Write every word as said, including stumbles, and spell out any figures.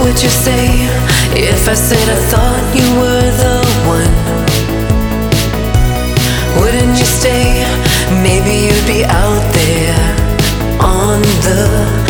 would you say if I said I thought you were the one? Wouldn't you stay? Maybe you'd be out there on the